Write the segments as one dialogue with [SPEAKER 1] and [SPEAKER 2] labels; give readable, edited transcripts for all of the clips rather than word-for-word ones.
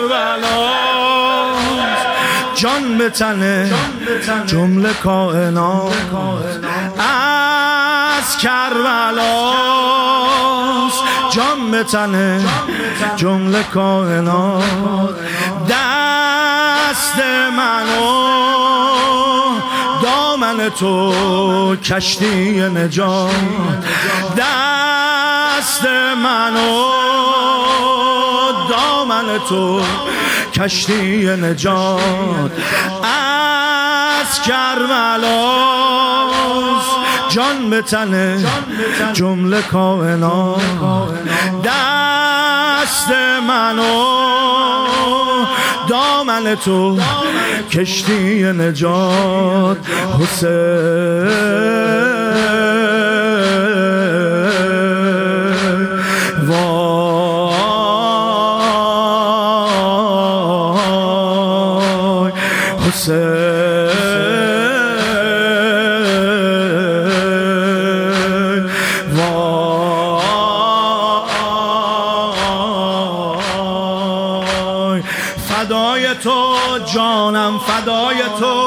[SPEAKER 1] کربلاست جان به تن جمله کائنات از کربلاست جان به تن جمله کائنات دست منو دامن تو کشتی نجات دست منو دامن تو کشتی نجات از کربلاست جان به تن جمله کائنات دست منو دامن تو کشتی نجات حسین وای حسین وای فدای تو جانم فدای تو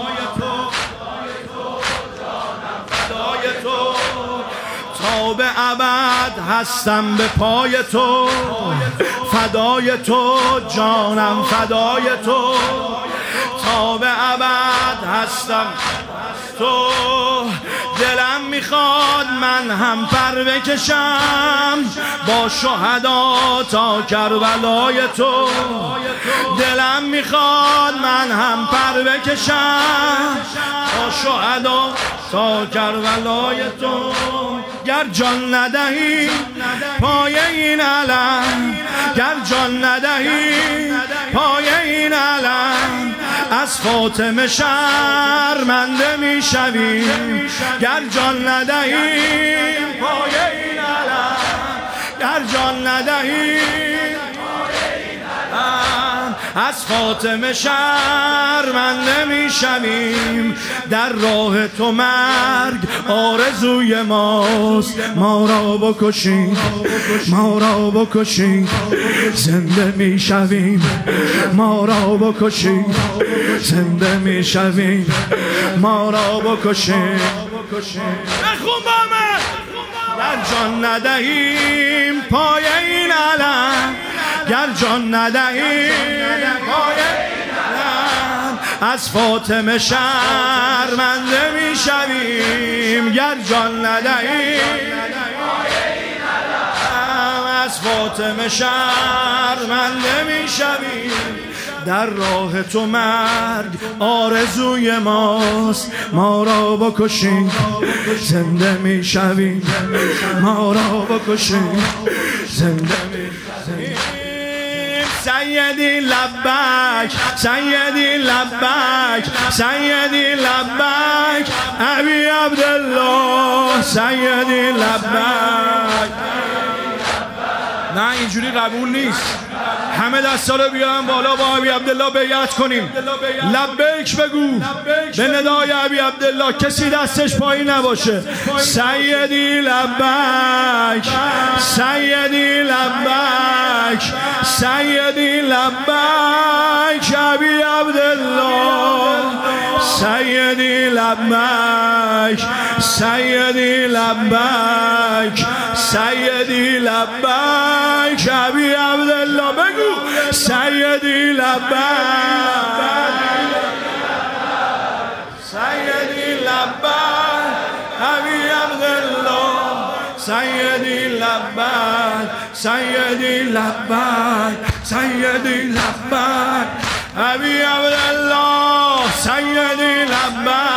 [SPEAKER 1] تا به ابد هستم به پای تو فدای تو جانم فدای تو تا به ابد هستم تو دلم میخواد من هم پر بکشم با شهدا تا کربلای تو دلم میخواد من هم پر بکشم با شهدا تا کربلای تو گر جان ندهی پای این علم گر جان ندهی پای این علم از فاطمه شرمنده میشوی گر جان ندهی پای این علم گر جان ندهی از فاطمه شرمنده میشویم در راه تو مرگ آرزوی ماست ما را بکشید ما را بکشید زنده میشویم ما را بکشید زنده میشویم ما را بکشید بخون با من گر جان ندهیم پای این علم گر جان ندهیم پای این علم از فاطمه شرمنده میشویم گر جان ندهیم پای این علم از فاطمه شرمنده میشویم در راه تو مرگ آرزوی ماست ما را بکشید زنده میشویم ما را بکشید زنده میشویم سیدی لبک سیدی لبک سیدی لبک ابی عبدالله سیدی لبک نه اینجوری قبول نیست همه دستا رو بیارن بالا با ابی عبدالله بیعت کنیم لبیک بگو به ندای ابی عبدالله کسی دستش پایین نباشه سیدی لبیک سیدی لبیک سیدی لبیک ابی عبدالله سیدی لبیک سیدی لبیک سیدی لبیک ابی عبدالله بگو سیدی لبیک سیدی لبیک ابی عبدالله سیدی لبیک سیدی لبیک سیدی لبیک ابی عبدالله سیدی لبیک